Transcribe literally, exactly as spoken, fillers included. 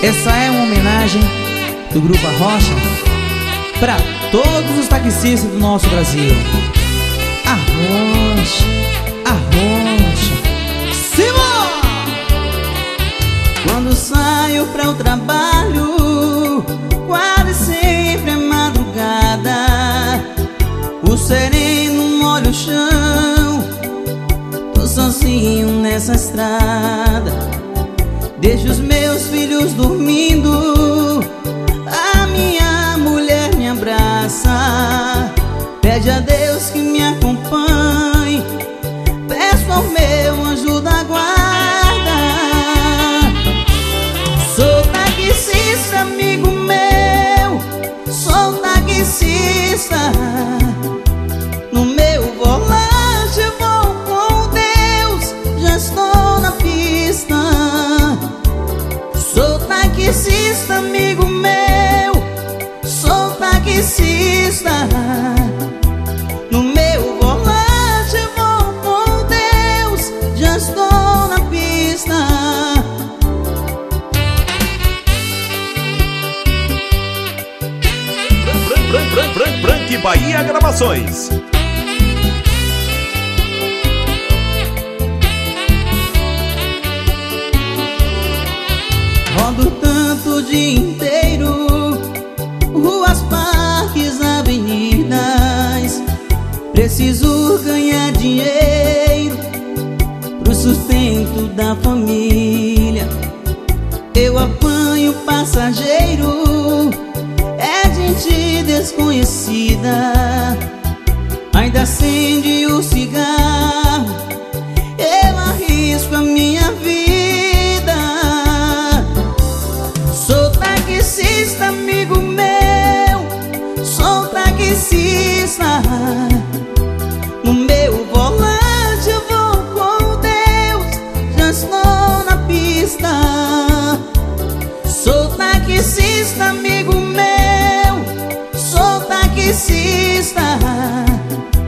Essa é uma homenagem do Grupo Arrocha para todos os taxistas do nosso Brasil. Arrocha, arrocha, Simão! Quando saio para o trabalho, quase sempre é madrugada, o sereno molha o chão, tô sozinho nessa estrada. Deixo os meus filhos dormindo, a minha mulher me abraça, pede a Deus que me acompanhe, peço ao meu anjo da guarda. Sou taxista, amigo meu, sou taxista. No meu volante eu vou com Deus, já estou na pista. Sou taxista, amigo meu, sou taxista. No meu volante eu vou com Deus, já estou na pista. Fran, Fran, Fran, Frank Bahia Gravações. Rodo tanto o dia inteiro, ruas, parques, avenidas. Preciso ganhar dinheiro pro sustento da família. Eu apanho passageiro, é gente desconhecida, ainda acende o cigarro, eu arrisco a minha vida. Sou taxista, amigo meu, sou taxista. No meu volante eu vou com Deus, já estou na pista. Sou taxista, amigo meu, sou taxista.